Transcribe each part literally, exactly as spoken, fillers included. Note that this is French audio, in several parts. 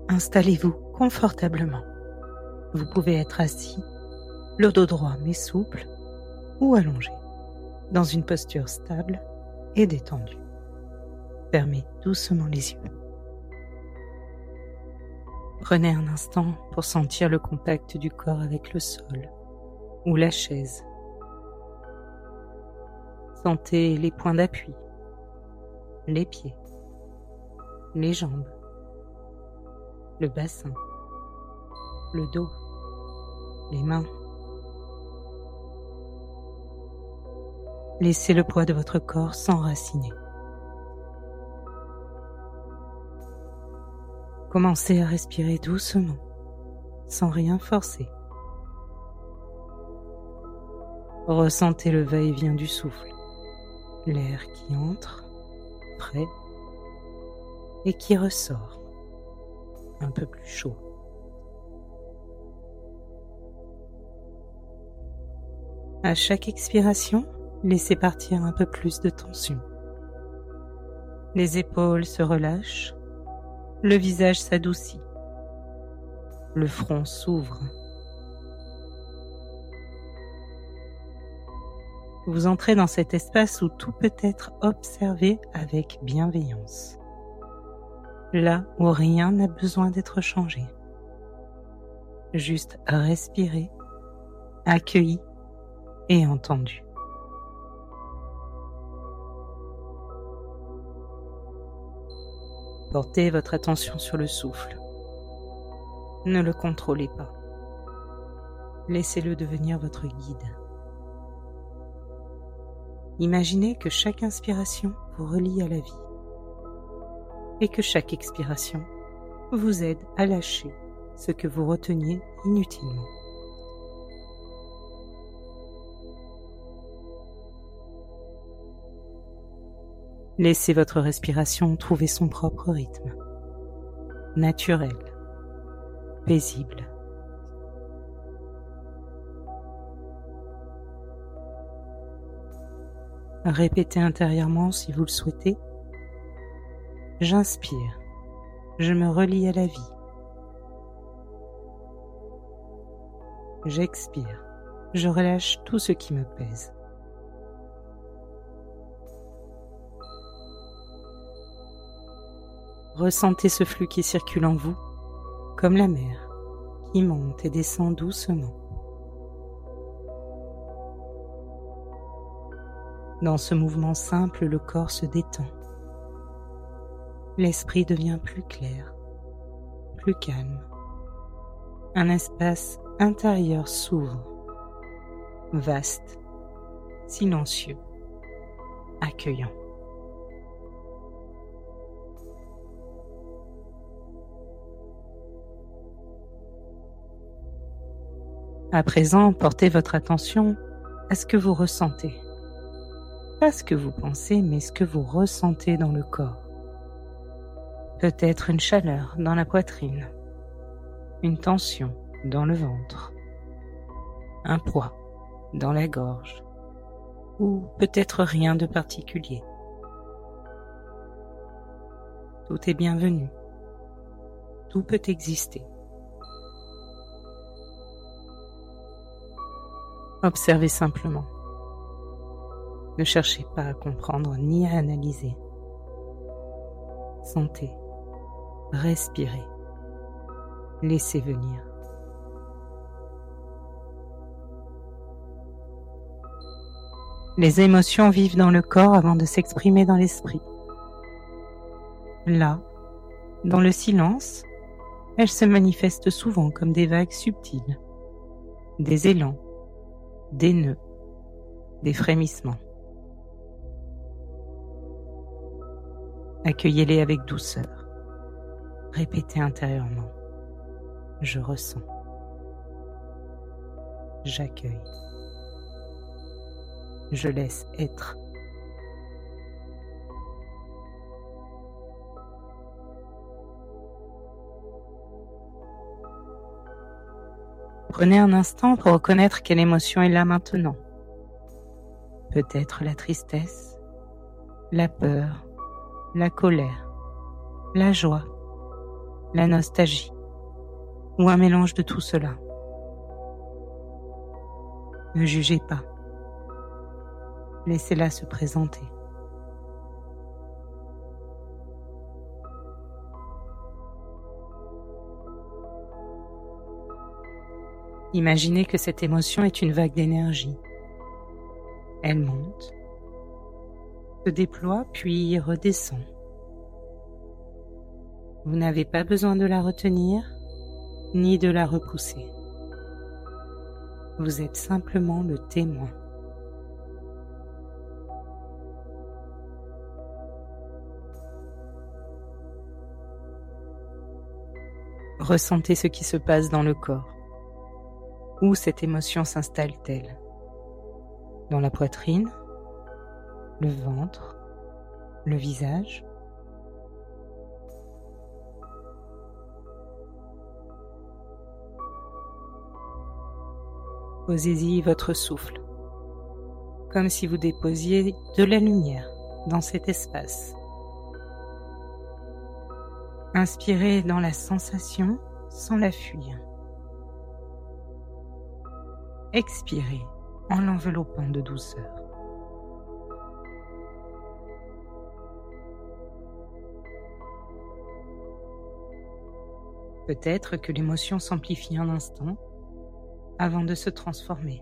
Installez-vous confortablement. Vous pouvez être assis, le dos droit mais souple, ou allongé, dans une posture stable et détendue. Fermez doucement les yeux. Prenez un instant pour sentir le contact du corps avec le sol ou la chaise. Sentez les points d'appui, les pieds, les jambes, le bassin, le dos, les mains. Laissez le poids de votre corps s'enraciner. Commencez à respirer doucement, sans rien forcer. Ressentez le va-et-vient du souffle, l'air qui entre, frais, et qui ressort, un peu plus chaud. À chaque expiration, laissez partir un peu plus de tension. Les épaules se relâchent, le visage s'adoucit, le front s'ouvre. Vous entrez dans cet espace où tout peut être observé avec bienveillance. Là où rien n'a besoin d'être changé. Juste respirer, accueilli et entendu. Portez votre attention sur le souffle. Ne le contrôlez pas. Laissez-le devenir votre guide. Imaginez que chaque inspiration vous relie à la vie et que chaque expiration vous aide à lâcher ce que vous reteniez inutilement. Laissez votre respiration trouver son propre rythme, naturel, paisible. Répétez intérieurement si vous le souhaitez. J'inspire, je me relie à la vie. J'expire, je relâche tout ce qui me pèse. Ressentez ce flux qui circule en vous, comme la mer, qui monte et descend doucement. Dans ce mouvement simple, le corps se détend. L'esprit devient plus clair, plus calme. Un espace intérieur s'ouvre, vaste, silencieux, accueillant. À présent, portez votre attention à ce que vous ressentez. Pas ce que vous pensez, mais ce que vous ressentez dans le corps. Peut-être une chaleur dans la poitrine, une tension dans le ventre, un poids dans la gorge, ou peut-être rien de particulier. Tout est bienvenu. Tout peut exister. Observez simplement. Ne cherchez pas à comprendre ni à analyser. Sentez, respirez, laissez venir. Les émotions vivent dans le corps avant de s'exprimer dans l'esprit. Là, dans le silence, elles se manifestent souvent comme des vagues subtiles, des élans, des nœuds, des frémissements. Accueillez-les avec douceur. Répétez intérieurement. Je ressens. J'accueille. Je laisse être. Prenez un instant pour reconnaître quelle émotion est là maintenant. Peut-être la tristesse, la peur, la colère, la joie la nostalgie, ou un mélange de tout cela. Ne jugez pas. Laissez-la se présenter. Imaginez que cette émotion est une vague d'énergie. Elle monte, se déploie puis redescend. Vous n'avez pas besoin de la retenir ni de la repousser. Vous êtes simplement le témoin. Ressentez ce qui se passe dans le corps. Où cette émotion s'installe-t-elle? Dans la poitrine, le ventre, le visage? Posez-y votre souffle, comme si vous déposiez de la lumière dans cet espace. Inspirez dans la sensation sans la fuir. Expirez en l'enveloppant de douceur. Peut-être que l'émotion s'amplifie un instant avant de se transformer.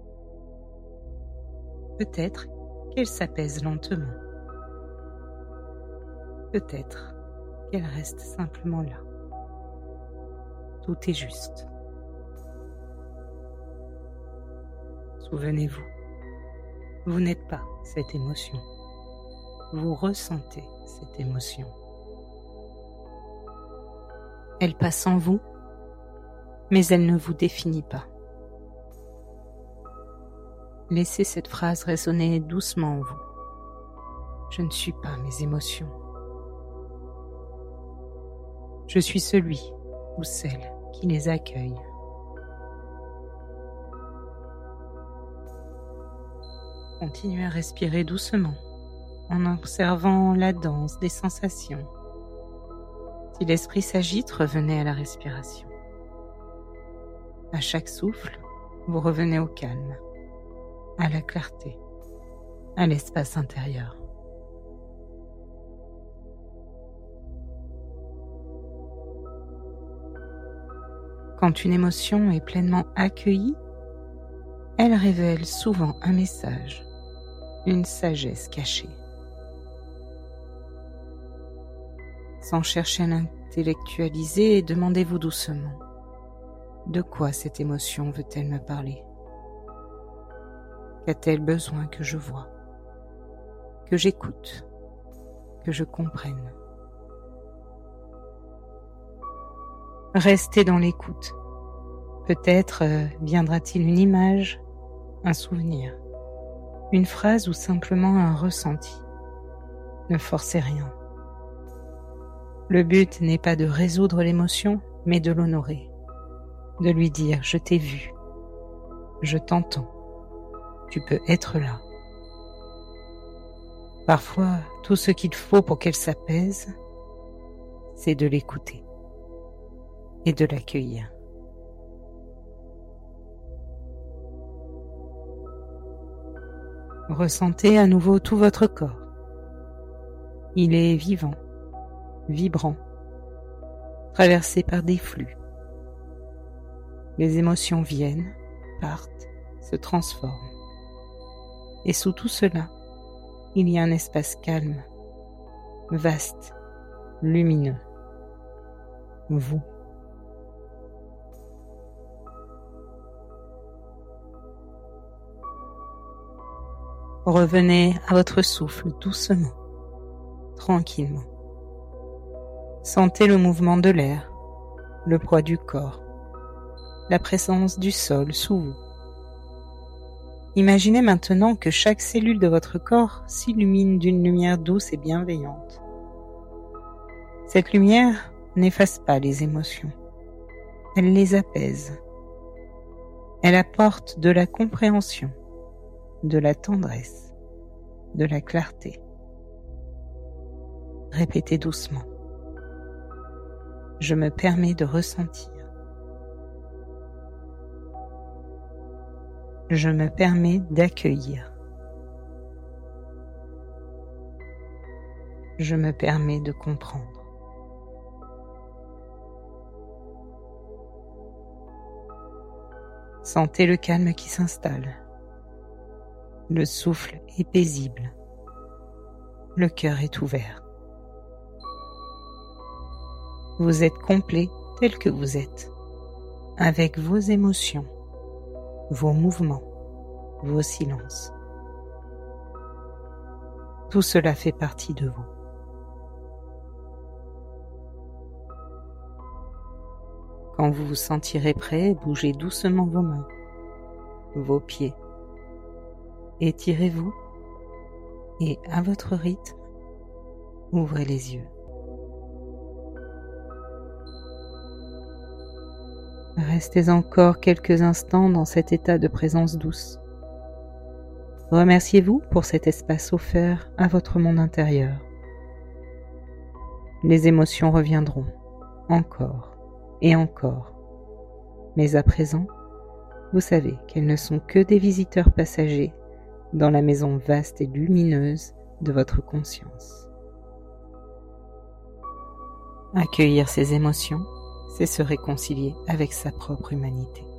Peut-être qu'elle s'apaise lentement. Peut-être qu'elle reste simplement là. Tout est juste. Souvenez-vous, vous n'êtes pas cette émotion. Vous ressentez cette émotion. Elle passe en vous, mais elle ne vous définit pas. Laissez cette phrase résonner doucement en vous. Je ne suis pas mes émotions. Je suis celui ou celle qui les accueille. Continuez à respirer doucement en observant la danse des sensations. Si l'esprit s'agite, revenez à la respiration. À chaque souffle, vous revenez au calme, à la clarté, à l'espace intérieur. Quand une émotion est pleinement accueillie, elle révèle souvent un message, une sagesse cachée. Sans chercher à l'intellectualiser, demandez-vous doucement, de quoi cette émotion veut-elle me parler? Qu'a-t-elle besoin que je voie, que j'écoute, que je comprenne? Restez dans l'écoute. Peut-être viendra-t-il une image, un souvenir, une phrase ou simplement un ressenti. Ne forcez rien. Le but n'est pas de résoudre l'émotion, mais de l'honorer, de lui dire « je t'ai vu, je t'entends, tu peux être là ». Parfois, tout ce qu'il faut pour qu'elle s'apaise, c'est de l'écouter et de l'accueillir. Ressentez à nouveau tout votre corps. Il est vivant, vibrant, traversé par des flux. Les émotions viennent, partent, se transforment. Et sous tout cela, il y a un espace calme, vaste, lumineux. Vous. Revenez à votre souffle doucement, tranquillement. Sentez le mouvement de l'air, le poids du corps, la présence du sol sous vous. Imaginez maintenant que chaque cellule de votre corps s'illumine d'une lumière douce et bienveillante. Cette lumière n'efface pas les émotions, elle les apaise. Elle apporte de la compréhension, de la tendresse, de la clarté. Répétez doucement. Je me permets de ressentir. Je me permets d'accueillir. Je me permets de comprendre. Sentez le calme qui s'installe. Le souffle est paisible. Le cœur est ouvert. Vous êtes complet tel que vous êtes, avec vos émotions, vos mouvements, vos silences. Tout cela fait partie de vous. Quand vous vous sentirez prêt, bougez doucement vos mains, vos pieds. Étirez-vous et à votre rythme, ouvrez les yeux. Restez encore quelques instants dans cet état de présence douce. Remerciez-vous pour cet espace offert à votre monde intérieur. Les émotions reviendront, encore et encore. Mais à présent, vous savez qu'elles ne sont que des visiteurs passagers dans la maison vaste et lumineuse de votre conscience. Accueillir ces émotions, c'est se réconcilier avec sa propre humanité.